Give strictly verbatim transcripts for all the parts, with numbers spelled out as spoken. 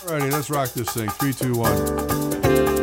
Alrighty, let's rock this thing. Three, two, one.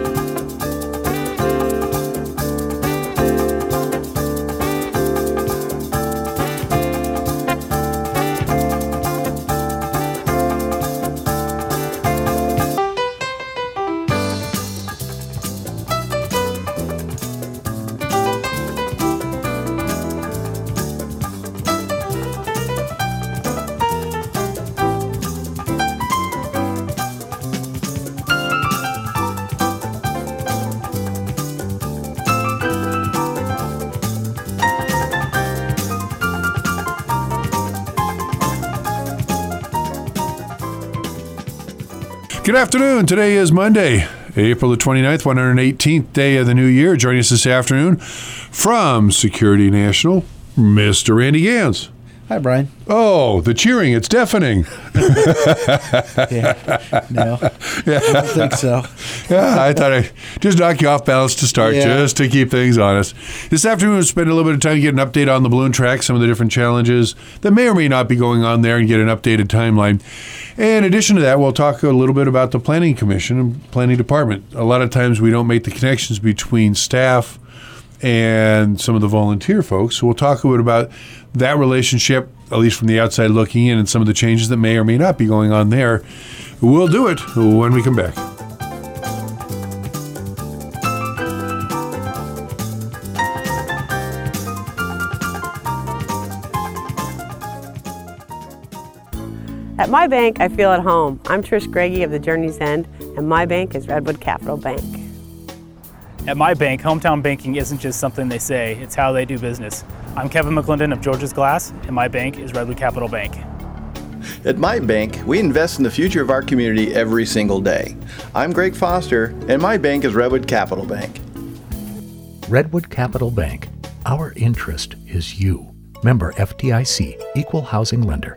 Good afternoon. Today is Monday, April the twenty-ninth, one hundred eighteenth day of the new year. Joining us this afternoon from Security National, Mister Randy Gans. Hi, Brian. Oh, the cheering. It's deafening. yeah. No, yeah. I don't think so. yeah, I thought I'd just knock you off balance to start, yeah. just to keep things honest. This afternoon, we'll spend a little bit of time to get an update on the balloon track, some of the different challenges that may or may not be going on there, and get an updated timeline. In addition to that, we'll talk a little bit about the Planning Commission and Planning Department. A lot of times we don't make the connections between staff and some of the volunteer folks. So we'll talk a bit about that relationship, at least from the outside looking in, and some of the changes that may or may not be going on there. We'll do it when we come back. At my bank, I feel at home. I'm Trish Greggy of the Journey's End, and my bank is Redwood Capital Bank. At my bank, hometown banking isn't just something they say, it's how they do business. I'm Kevin McClendon of George's Glass, and my bank is Redwood Capital Bank. At my bank, we invest in the future of our community every single day. I'm Greg Foster, and my bank is Redwood Capital Bank. Redwood Capital Bank. Our interest is you. Member F D I C, Equal Housing Lender.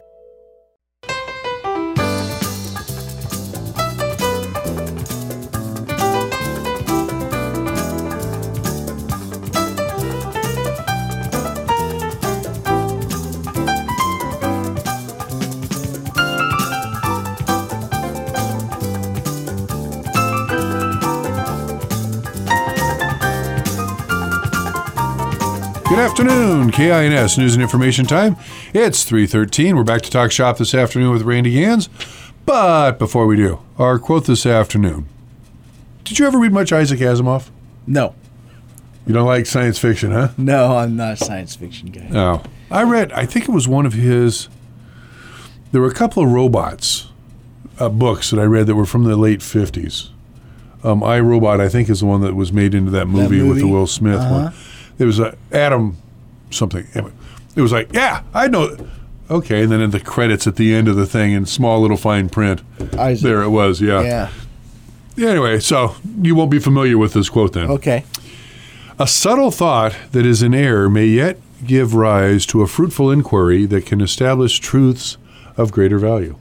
Good afternoon, K I N S News and Information Time. It's three thirteen. We're back to talk shop this afternoon with Randy Gans. But before we do, our quote this afternoon. Did you ever read much Isaac Asimov? No. You don't like science fiction, huh? No, I'm not a science fiction guy. No. I read, I think it was one of his, there were a couple of robots uh, books that I read that were from the late fifties. Um, I, Robot, I think, is the one that was made into that movie, that movie? with the Will Smith uh-huh. one. It was uh, Adam something. It was like, yeah, I know. Okay, and then in the credits at the end of the thing in small little fine print, Isaac. There it was, yeah. Yeah. Anyway, so you won't be familiar with this quote then. Okay. A subtle thought that is in error may yet give rise to a fruitful inquiry that can establish truths of greater value.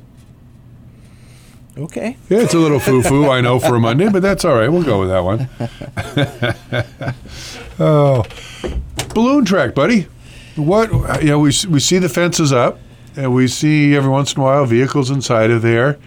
Okay. Yeah, it's a little foo-foo, I know, for a Monday, but that's all right. We'll go with that one. Oh, balloon track, buddy. What, you know, we we see the fences up, and we see every once in a while vehicles inside of there.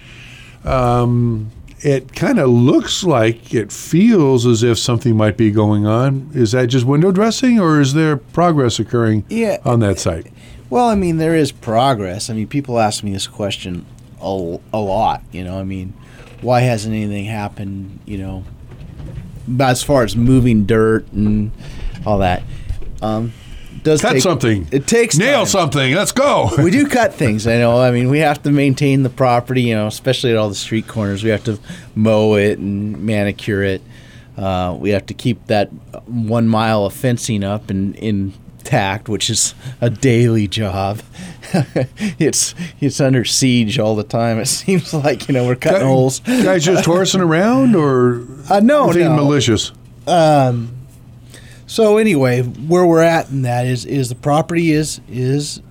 Um, it kind of looks like, it feels as if something might be going on. Is that just window dressing, or is there progress occurring yeah. on that site? Well, I mean, there is progress. I mean, people ask me this question a, a lot, you know. I mean, why hasn't anything happened, you know, as far as moving dirt and all that? Um, does cut take, something. It takes nail time. something. Let's go. We do cut things. I know. I mean, we have to maintain the property. You know, especially at all the street corners. We have to mow it and manicure it. Uh, we have to keep that one mile of fencing up and intact, which is a daily job. it's it's under siege all the time. It seems like, you know, we're cutting Guy, holes. Guys just horsing around, or uh, no, anything no. malicious? Um. So anyway, where we're at in that is is the property is is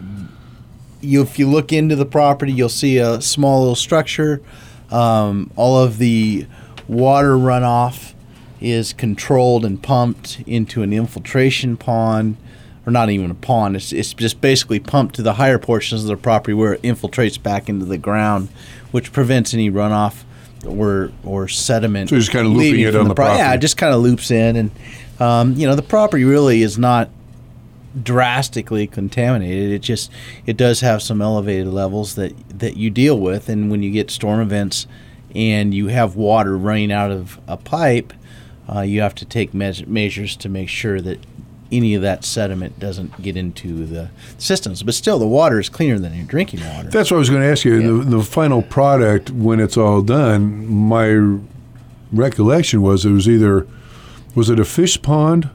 you if you look into the property, you'll see a small little structure. Um, all of the water runoff is controlled and pumped into an infiltration pond or not even a pond. It's it's just basically pumped to the higher portions of the property where it infiltrates back into the ground, which prevents any runoff or or sediment. So just kind of looping leaving it from on the pro- property. Yeah, it just kind of loops in, and um, you know the property really is not drastically contaminated. It just it does have some elevated levels that that you deal with, and when you get storm events and you have water running out of a pipe, uh, you have to take me- measures to make sure that any of that sediment doesn't get into the systems. But still, the water is cleaner than your drinking water. That's what I was going to ask you. Yeah. The, the final product, when it's all done, my recollection was it was either, was it a fish pond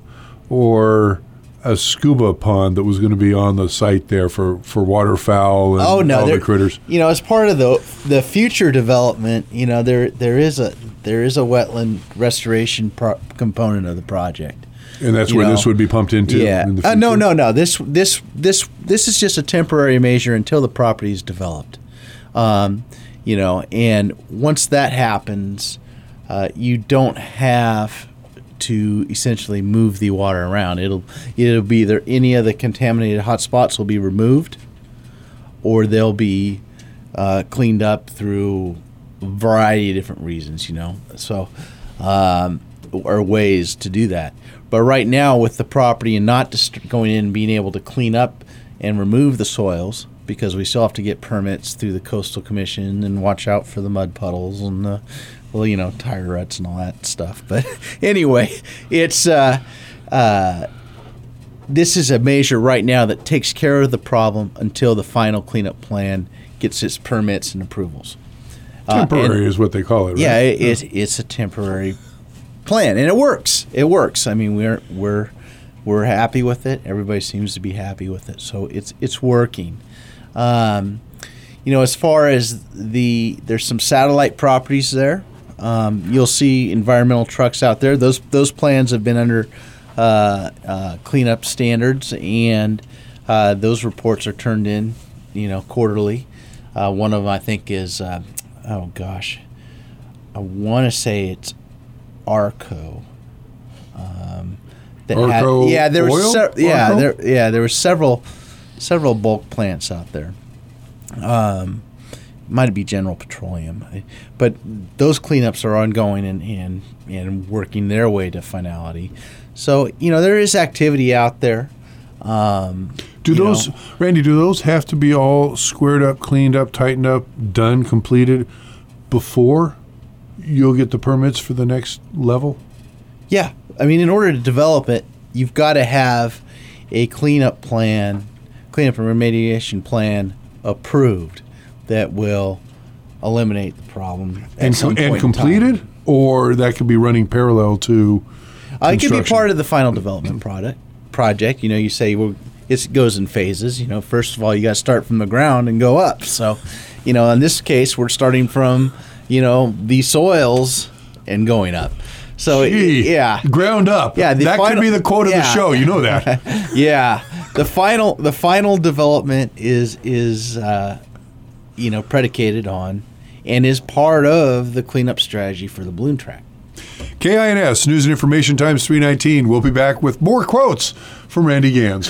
or a scuba pond that was going to be on the site there for, for waterfowl and Oh no, all there- the critters? You know, as part of the the future development, you know, there there is a there is a wetland restoration pro- component of the project. And that's You where know, this would be pumped into? Yeah. In the Uh, no, future? no, no. This this this this is just a temporary measure until the property is developed. Um, you know, and once that happens, uh, you don't have to essentially move the water around. It'll it'll be either any of the contaminated hot spots will be removed, or they'll be uh, cleaned up through a variety of different reasons. You know, so um, or ways to do that. But right now, with the property and not dist- going in and being able to clean up and remove the soils, because we still have to get permits through the Coastal Commission and watch out for the mud puddles and the, well, you know, tire ruts and all that stuff. But anyway, it's uh, uh, this is a measure right now that takes care of the problem until the final cleanup plan gets its permits and approvals. Uh, Temporary and- is what they call it, right? Yeah, it, it, it's a temporary plan, and it works. It works. I mean, we're we're we're happy with it. Everybody seems to be happy with it, so it's it's working. Um, you know, as far as the there's some satellite properties there. Um, you'll see environmental trucks out there. Those those plans have been under uh, uh, cleanup standards, and uh, those reports are turned in, you know, quarterly. Uh, one of them I think is uh, oh gosh, I want to say it's Arco. Um, that Arco had, yeah, there oil? was se- yeah, Arco? there yeah, there were several several bulk plants out there. Um, might be General Petroleum, but those cleanups are ongoing and, and and working their way to finality. So you know there is activity out there. Um, Do you those, know, Randy, do those have to be all squared up, cleaned up, tightened up, done, completed before you'll get the permits for the next level? Yeah, I mean, in order to develop it, you've got to have a cleanup plan, cleanup and remediation plan approved that will eliminate the problem at And, some and point in time. completed? Or that could be running parallel to Uh, it could be construction? part of the final development product project. You know, you say, well, it goes in phases. You know, first of all, you got to start from the ground and go up. So, you know, in this case, we're starting from, you know, the soils and going up. So, Gee, yeah. ground up. Yeah, the that final- could be the quote of the yeah. show. You know that. Yeah, the final the final development is is uh, you know predicated on and is part of the cleanup strategy for the balloon track. K I N S News and Information Times three nineteen. We'll be back with more quotes from Randy Gans.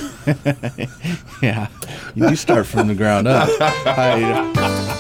Yeah, you do start from the ground up. I,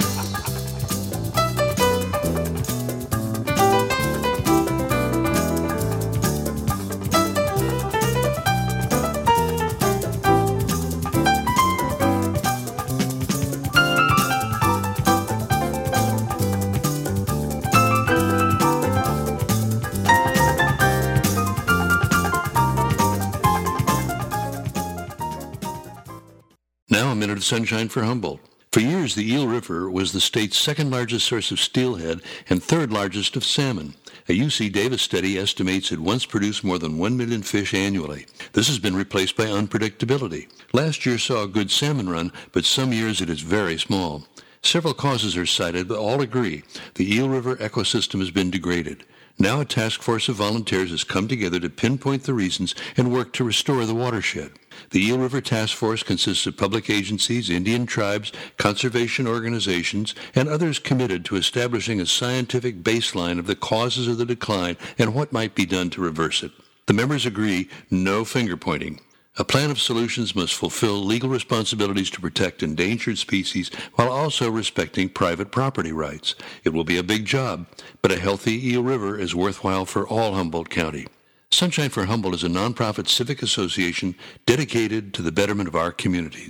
Now a minute of sunshine for Humboldt. For years, the Eel River was the state's second largest source of steelhead and third largest of salmon. A U C Davis study estimates it once produced more than one million fish annually. This has been replaced by unpredictability. Last year saw a good salmon run, but some years it is very small. Several causes are cited, but all agree the Eel River ecosystem has been degraded. Now a task force of volunteers has come together to pinpoint the reasons and work to restore the watershed. The Eel River Task Force consists of public agencies, Indian tribes, conservation organizations, and others committed to establishing a scientific baseline of the causes of the decline and what might be done to reverse it. The members agree no finger pointing. A plan of solutions must fulfill legal responsibilities to protect endangered species while also respecting private property rights. It will be a big job, but a healthy Eel River is worthwhile for all Humboldt County. Sunshine for Humboldt is a nonprofit civic association dedicated to the betterment of our communities.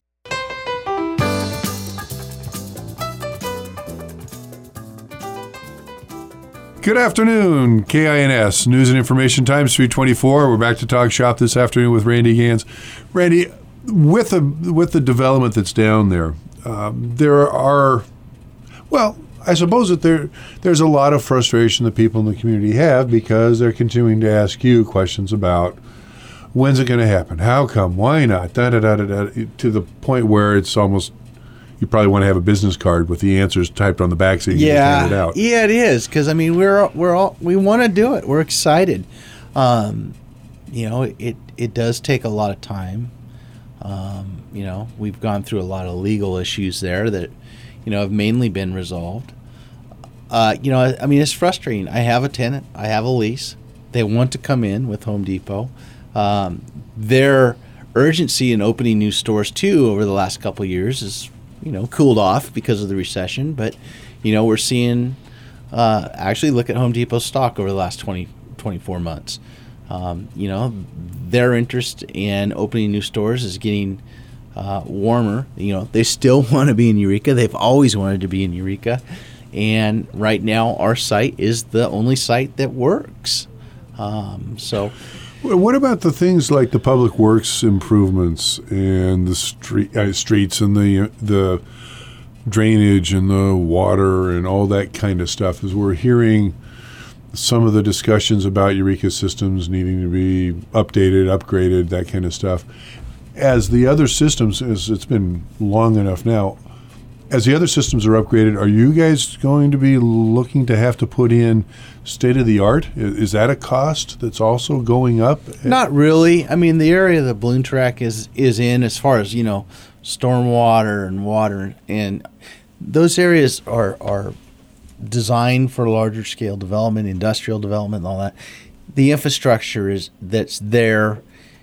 Good afternoon, K I N S, News and Information Times three twenty-four. We're back to talk shop this afternoon with Randy Gans. Randy, with the, with the development that's down there, um, there are, well, I suppose that there there's a lot of frustration that people in the community have because they're continuing to ask you questions about when's it going to happen, how come, why not, da da da da da, to the point where it's almost, you probably want to have a business card with the answers typed on the back so you can yeah, hand it out. Yeah, it is, because I mean we're we're all we want to do it. We're excited. Um, you know, it it does take a lot of time. Um, you know, we've gone through a lot of legal issues there that, you know, have mainly been resolved. Uh, you know, I, I mean, it's frustrating. I have a tenant. I have a lease. They want to come in with Home Depot. Um, their urgency in opening new stores too over the last couple of years is, you know, cooled off because of the recession. But, you know, we're seeing, uh, actually look at Home Depot stock over the last twenty, twenty-four months. Um, you know, their interest in opening new stores is getting uh, warmer. You know, they still want to be in Eureka. They've always wanted to be in Eureka. And right now our site is the only site that works. Um, so... What about the things like the public works improvements and the street uh, streets and the the drainage and the water and all that kind of stuff? As we're hearing some of the discussions about Eureka systems needing to be updated, upgraded, that kind of stuff. As the other systems, as it's been long enough now, as the other systems are upgraded, are you guys going to be looking to have to put in state-of-the-art? Is that a cost that's also going up? Not really. I mean, the area the balloon track is, is in, as far as, you know, stormwater and water, and those areas are, are designed for larger scale development, industrial development, and all that. The infrastructure is that's there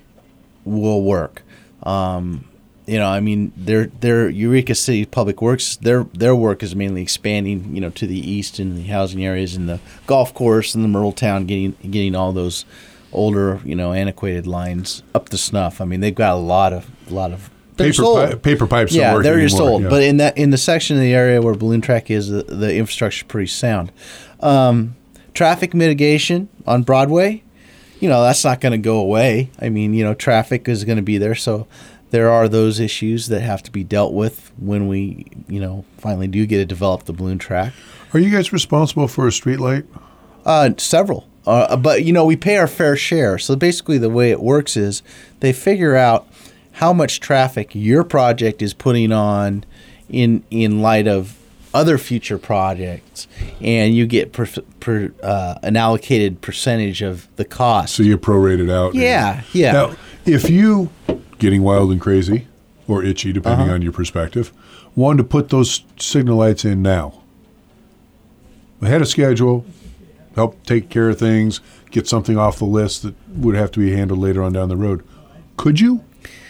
will work. Um, You know, I mean, their their Eureka City Public Works, their their work is mainly expanding, you know, to the east in the housing areas and the golf course and the Myrtle Town, getting getting all those older, you know, antiquated lines up to snuff. I mean, they've got a lot of a lot of paper pi- paper pipes. Yeah, don't work they're anymore. just old. Yeah. But in that in the section of the area where Balloon Track is, the, the infrastructure is pretty sound. Um, traffic mitigation on Broadway, you know, that's not going to go away. I mean, you know, traffic is going to be there, so. There are those issues that have to be dealt with when we, you know, finally do get to develop the balloon track. Are you guys responsible for a street light? Uh, several. Uh, but, you know, we pay our fair share. So basically the way it works is they figure out how much traffic your project is putting on in in light of other future projects, and you get per, per, uh, an allocated percentage of the cost. So you prorate it out. Yeah, and, yeah. Now, if you... getting wild and crazy, or itchy, depending uh-huh. on your perspective, wanted to put those signal lights in now. Ahead of schedule, help take care of things, get something off the list that would have to be handled later on down the road. Could you?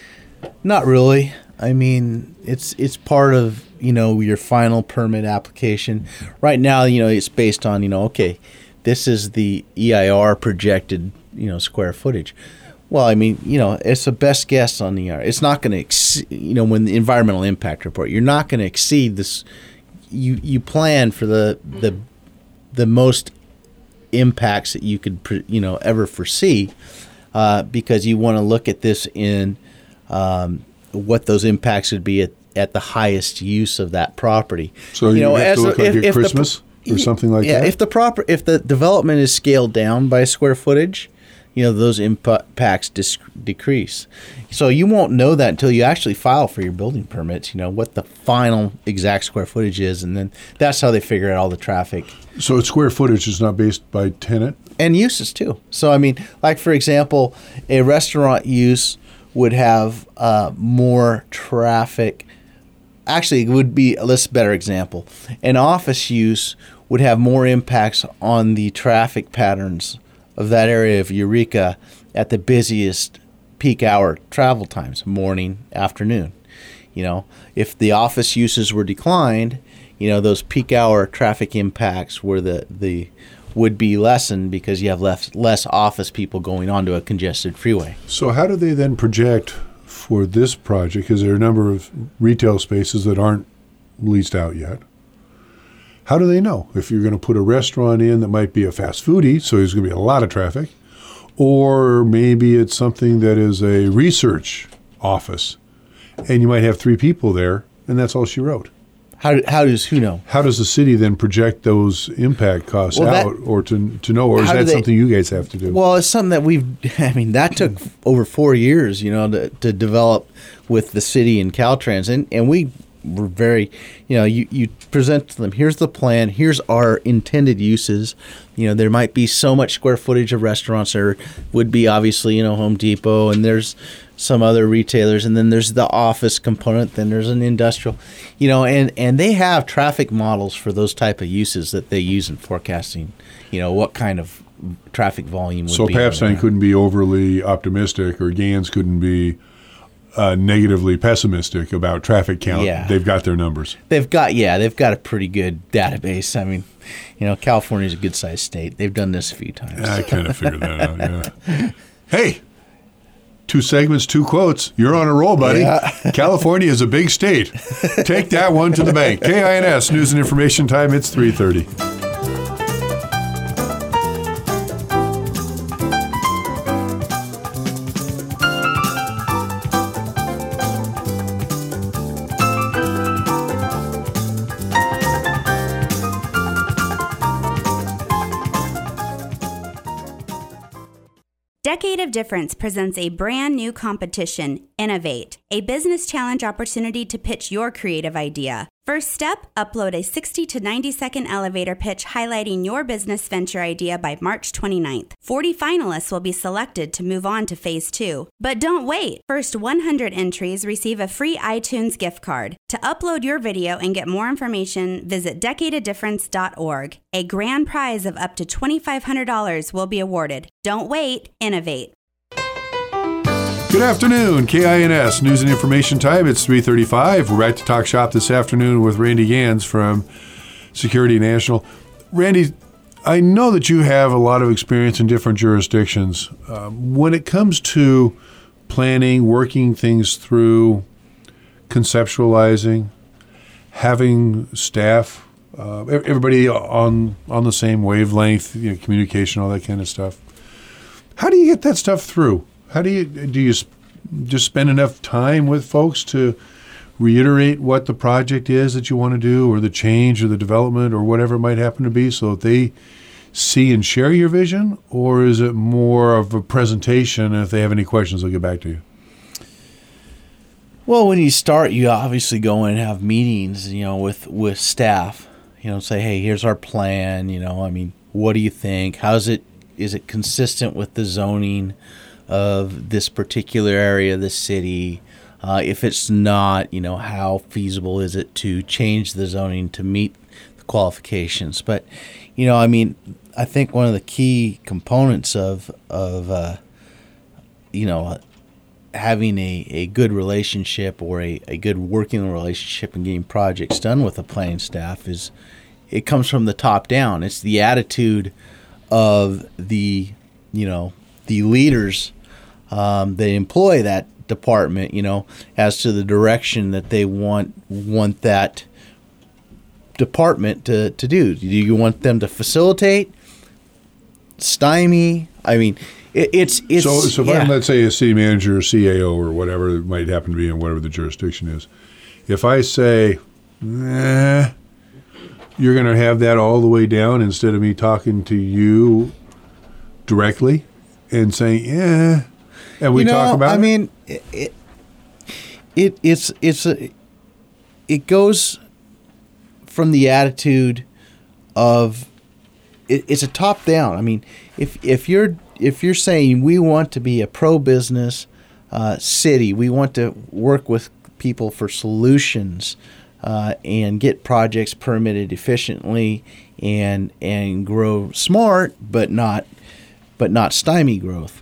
Not really. I mean, it's it's part of, you know, your final permit application. Right now, you know, it's based on, you know, okay, this is the E I R projected, you know, square footage. Well, I mean, you know, it's a best guess on the E I R. It's not going to, ex- you know, when the environmental impact report, you're not going to exceed this. You you plan for the the the most impacts that you could, you know, ever foresee, uh, because you want to look at this in um, what those impacts would be at, at the highest use of that property. So you, you know, have as to look a, like if, a if Christmas the, or something like yeah, that? if the proper if the development is scaled down by square footage, you know, those impacts dis- decrease. So you won't know that until you actually file for your building permits, you know, what the final exact square footage is, and then that's how they figure out all the traffic. So square footage is not based by tenant? And uses, too. So, I mean, like, for example, a restaurant use would have uh, more traffic. Actually, it would be a less better example. An office use would have more impacts on the traffic patterns of that area of Eureka at the busiest peak hour travel times, morning, afternoon. You know, if the office uses were declined, you know, those peak hour traffic impacts were the, the would be lessened because you have less less office people going onto a congested freeway. So how do they then project for this project? Because there are a number of retail spaces that aren't leased out yet. How do they know if you're going to put a restaurant in that might be a fast foodie, so there's going to be a lot of traffic, or maybe it's something that is a research office, and you might have three people there, and that's all she wrote? How how does who know? How does the city then project those impact costs Well, that- out, or to to know, or is How do that they- something you guys have to do? Well, it's something that we've, I mean, that took over four years, you know, to, to develop with the city and Caltrans. And, and we were very, you know, you, you present to them, here's the plan, here's our intended uses. You know, there might be so much square footage of restaurants. There would be obviously, you know, Home Depot, and there's some other retailers, and then there's the office component, then there's an industrial, you know, and, and they have traffic models for those type of uses that they use in forecasting, you know, what kind of traffic volume would So be. Papstein couldn't be overly optimistic, or Gans couldn't be uh, negatively pessimistic about traffic count. Yeah. They've got their numbers. They've got, yeah, they've got a pretty good database. I mean, you know, California's a good sized state. They've done this a few times. I kind of figured that out, yeah. Hey, two segments, two quotes. You're on a roll, buddy. Yeah. California is a big state. Take that one to the bank. K I N S, News and Information Time. It's three thirty. Decade of Difference presents a brand new competition, Innovate, a business challenge opportunity to pitch your creative idea. First step, upload a sixty to ninety second elevator pitch highlighting your business venture idea by March twenty-ninth. forty finalists will be selected to move on to phase two. But don't wait. First one hundred entries receive a free iTunes gift card. To upload your video and get more information, visit decade of difference dot org. A grand prize of up to twenty-five hundred dollars will be awarded. Don't wait, innovate. Good afternoon, K I N S, News and Information Time. It's three thirty-five. We're back to talk shop this afternoon with Randy Gans from Security National. Randy, I know that you have a lot of experience in different jurisdictions. Um, when it comes to planning, working things through, conceptualizing, having staff, uh, everybody on on the same wavelength, you know, communication, all that kind of stuff. How do you get that stuff through? How do you do? You just spend enough time with folks to reiterate what the project is that you want to do, or the change, or the development, or whatever it might happen to be, so that they see and share your vision? Or is it more of a presentation, and if they have any questions, they'll get back to you? Well, when you start, you obviously go in and have meetings, you know, with, with staff, you know, say, hey, here's our plan, you know, I mean, what do you think? How's it, is it consistent with the zoning of this particular area of the city? Uh, if it's not, you know, how feasible is it to change the zoning to meet the qualifications? But, you know, I mean, I think one of the key components of, of uh, you know, having a, a good relationship or a, a good working relationship and getting projects done with the planning staff is, it comes from the top down. It's the attitude of the, you know, the leaders um, that employ that department, you know, as to the direction that they want want that department to, to do. Do you want them to facilitate, stymie? I mean, it, it's it's. So, so if yeah. I'm, let's say, a city manager or C A O or whatever it might happen to be in whatever the jurisdiction is, if I say, eh, you're going to have that all the way down instead of me talking to you directly and saying, yeah, and we you know, talk about I it? mean, it, it it's it's a, it goes from the attitude of it, it's a top down. I mean, if if you're if you're saying we want to be a pro business uh, city, we want to work with people for solutions uh, and get projects permitted efficiently and and grow smart, but not but not stymie growth.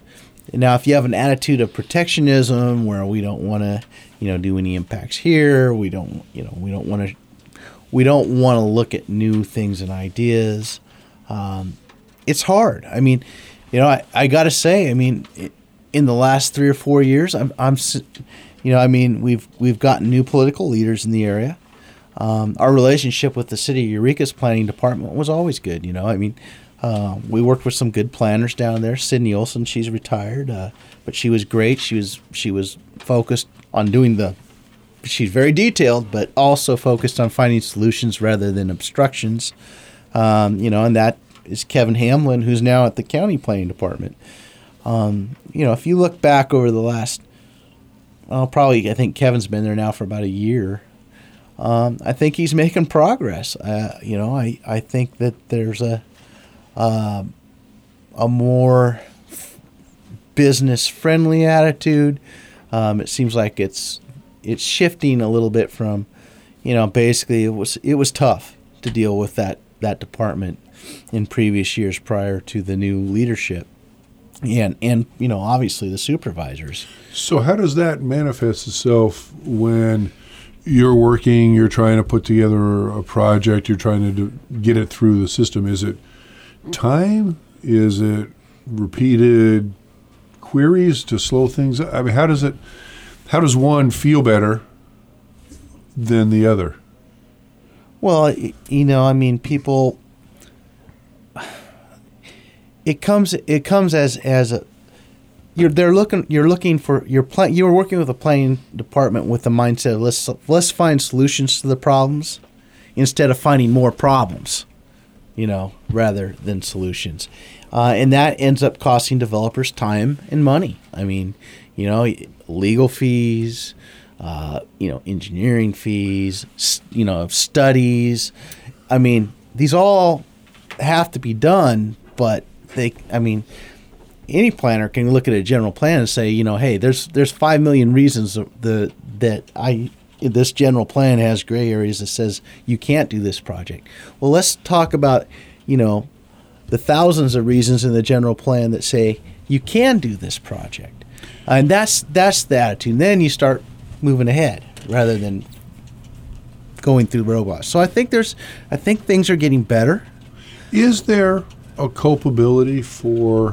Now, if you have an attitude of protectionism where we don't want to, you know, do any impacts here, we don't, you know, we don't want to, we don't want to look at new things and ideas. Um, it's hard. I mean, you know, I, I got to say, I mean, in the last three or four years, I'm, I'm, you know, I mean, we've we've gotten new political leaders in the area. Um, our relationship with the City of Eureka's planning department was always good. You know, I mean. Uh, we worked with some good planners down there. Sydney Olson, she's retired, uh, but she was great. She was she was focused on doing the. She's very detailed, but also focused on finding solutions rather than obstructions. Um, you know, and that is Kevin Hamlin, who's now at the county planning department. Um, you know, if you look back over the last, well, probably I think Kevin's been there now for about a year. Um, I think he's making progress. Uh, you know, I I think that there's a. Uh, a more f- business-friendly attitude. Um, it seems like it's it's shifting a little bit from, you know, basically it was it was tough to deal with that, that department in previous years prior to the new leadership, and and you know obviously the supervisors. So how does that manifest itself when you're working, you're trying to put together a project, you're trying to do, get it through the system? Is it time? Is it repeated queries to slow things up? I mean, how does it? How does one feel better than the other? Well, you know, I mean, people. It comes. It comes as as a. You're they're looking. You're looking for. You're plan. You're working with a planning department with the mindset of let's let's find solutions to the problems, instead of finding more problems. You know, rather than solutions. Uh, and that ends up costing developers time and money. I mean, you know, legal fees, uh, you know, engineering fees, st- you know, studies. I mean, these all have to be done, but they, I mean, any planner can look at a general plan and say, you know, hey, there's there's five million reasons the that I this general plan has gray areas that says you can't do this project. Well, let's talk about, you know, the thousands of reasons in the general plan that say you can do this project. And that's that's the attitude. And then you start moving ahead rather than going through roadblocks. So I think there's I think things are getting better. Is there a culpability for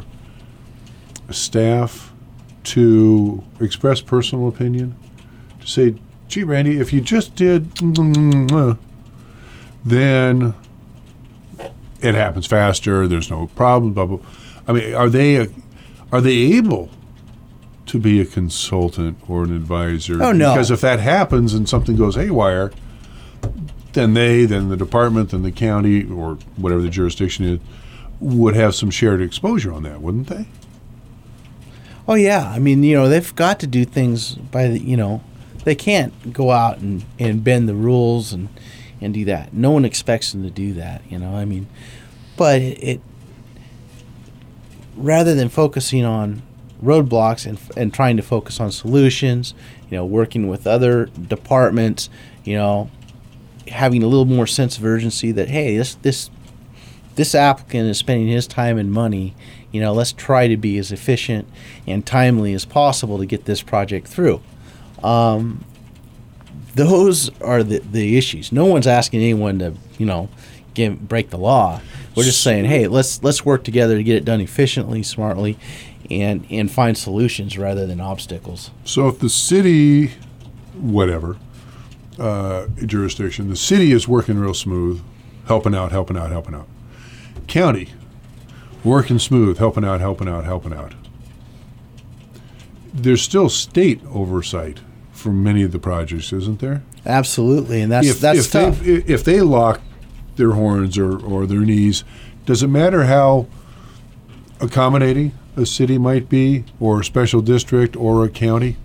staff to express personal opinion? To say, gee, Randy, if you just did, then it happens faster. There's no problem. Blah, blah. I mean, are they a, are they able to be a consultant or an advisor? Oh no! Because if that happens and something goes haywire, then they, then the department, then the county, or whatever the jurisdiction is, would have some shared exposure on that, wouldn't they? Oh yeah. I mean, you know, they've got to do things by the, you know. They can't go out and, and bend the rules and, and do that. No one expects them to do that, you know. I mean, but it, it rather than focusing on roadblocks and and trying to focus on solutions, you know, working with other departments, you know, having a little more sense of urgency that hey, this this this applicant is spending his time and money. You know, let's try to be as efficient and timely as possible to get this project through. Um, those are the, the issues. No one's asking anyone to, you know, give, break the law. We're just saying, hey, let's let's work together to get it done efficiently, smartly, and, and find solutions rather than obstacles. So if the city, whatever, uh, jurisdiction, the city is working real smooth, helping out, helping out, helping out. County, working smooth, helping out, helping out, helping out. There's still state oversight for many of the projects, isn't there? Absolutely, and that's if, that's if tough. They, if they lock their horns or, or their knees, does it matter how accommodating a city might be, or a special district, or a county?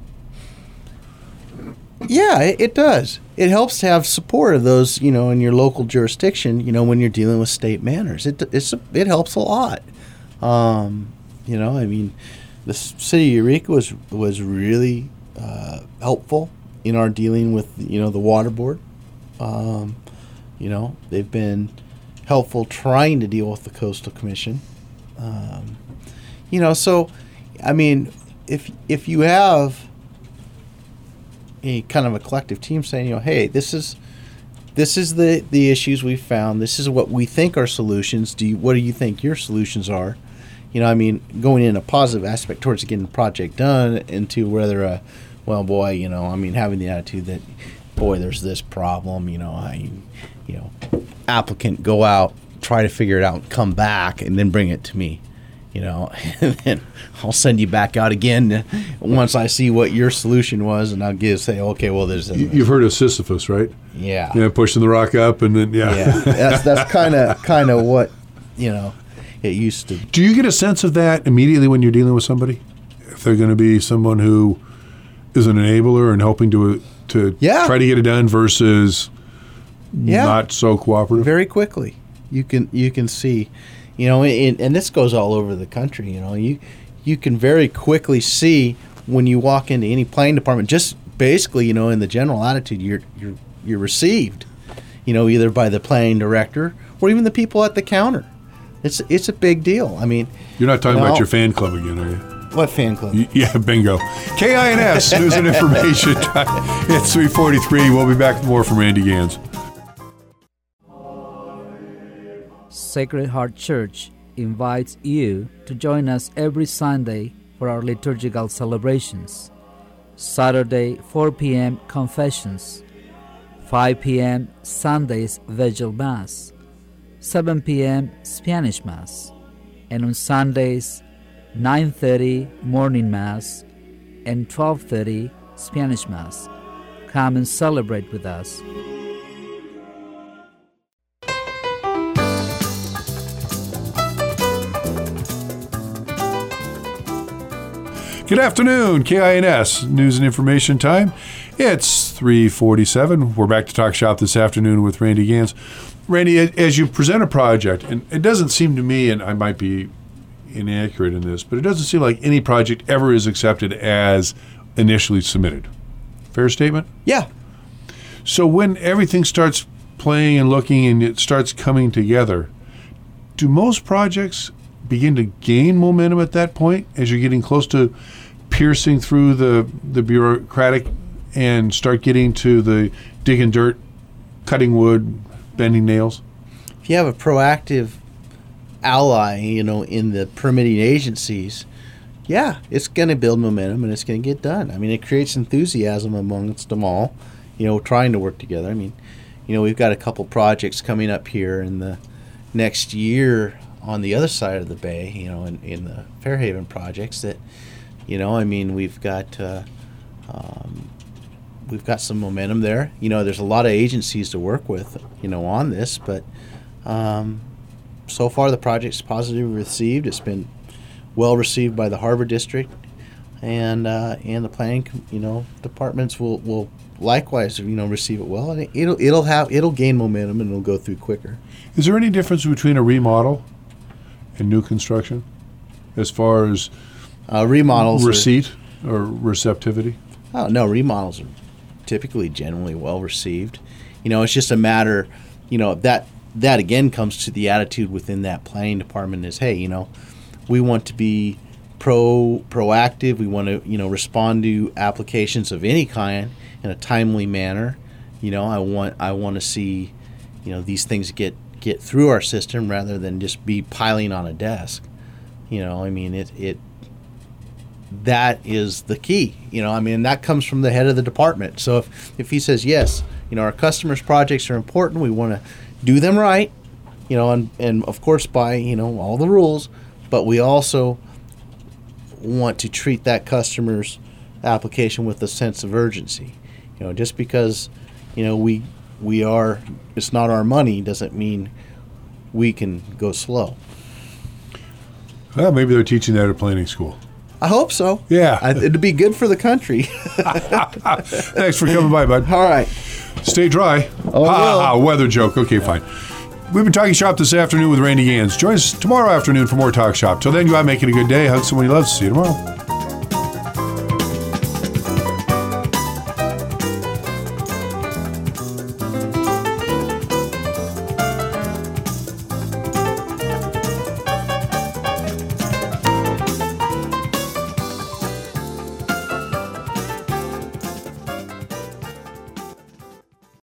Yeah, it, it does. It helps to have support of those, you know, in your local jurisdiction, you know, when you're dealing with state matters. It it's, it helps a lot. Um, you know, I mean, the city of Eureka was was really uh, helpful in our dealing with, you know, the water board. Um, you know, they've been helpful trying to deal with the Coastal Commission. Um, you know, so I mean, if if you have a kind of a collective team saying, you know, hey, this is this is the, the issues we found. This is what we think are solutions. Do you, what do you think your solutions are? You know, I mean, going in a positive aspect towards getting the project done, into whether a, well, boy, you know, I mean, having the attitude that, boy, there's this problem, you know, I, you know, applicant go out, try to figure it out, come back, and then bring it to me, you know, and then I'll send you back out again once I see what your solution was, and I'll give say, okay, well, there's. A, You've heard of Sisyphus, right? Yeah. Yeah, pushing the rock up, and then yeah. Yeah, that's that's kind of kind of what, you know, it used to. Do you get a sense of that immediately when you're dealing with somebody? If they're going to be someone who is an enabler and helping to to yeah. try to get it done versus yeah. not so cooperative? Very quickly, you can you can see, you know, and, and this goes all over the country. You know, you you can very quickly see when you walk into any planning department, just basically, you know, in the general attitude, you're you're you're received, you know, either by the planning director or even the people at the counter. It's it's a big deal. I mean, you're not talking you know, about your fan club again, are you? What fan club? Y- yeah, bingo. K I N S News and Information. It's three forty-three. We'll be back with more from Randy Gans. Sacred Heart Church invites you to join us every Sunday for our liturgical celebrations. Saturday, four p.m. Confessions. five p.m. Sundays Vigil Mass. seven p.m. Spanish Mass. And on Sundays, nine thirty Morning Mass and twelve thirty Spanish Mass. Come and celebrate with us. Good afternoon, K I N S News and Information time. It's three forty-seven. We're back to Talk Shop this afternoon with Randy Gans. Randy, as you present a project, and it doesn't seem to me, and I might be inaccurate in this, but it doesn't seem like any project ever is accepted as initially submitted. Fair statement? Yeah. So when everything starts playing and looking and it starts coming together, do most projects begin to gain momentum at that point as you're getting close to piercing through the, the bureaucratic and start getting to the digging dirt, cutting wood, bending nails? If you have a proactive ally, you know, in the permitting agencies, yeah, it's going to build momentum and it's going to get done. I mean, it creates enthusiasm amongst them all, you know, trying to work together. I mean, you know, we've got a couple projects coming up here in the next year on the other side of the bay, you know, in, in the Fairhaven projects that, you know, I mean, we've got uh, um, we've got some momentum there. You know, there's a lot of agencies to work with, you know, on this, but um, so far the project's positively received. It's been well received by the Harbor District, and uh, and the planning, you know, departments will, will likewise, you know, receive it well, and it'll it'll have it'll gain momentum and it'll go through quicker. Is there any difference between a remodel and new construction, as far as uh, remodels receipt are, or receptivity? Oh no, remodels are typically generally well received. You know, it's just a matter, you know, that that again comes to the attitude within that planning department is, hey, you know, we want to be pro proactive. We want to, you know, respond to applications of any kind in a timely manner. You know, I want I want to see, you know, these things get get through our system rather than just be piling on a desk. You know, I mean, it it that is the key. You know, I mean, that comes from the head of the department. So if if he says, yes, you know, our customers' projects are important, we want to do them right, you know, and, and of course by, you know, all the rules, but we also want to treat that customer's application with a sense of urgency. You know, just because, you know, we we are, it's not our money doesn't mean we can go slow. Well, maybe they're teaching that at planning school. I hope so. Yeah. I, it'd be good for the country. Thanks for coming by, bud. All right. Stay dry. Oh, ha, ha, ha, weather joke. Okay, fine. We've been Talking Shop this afternoon with Randy Gans. Join us tomorrow afternoon for more Talk Shop. Till then, go out making a good day. Hug someone you love. See you tomorrow.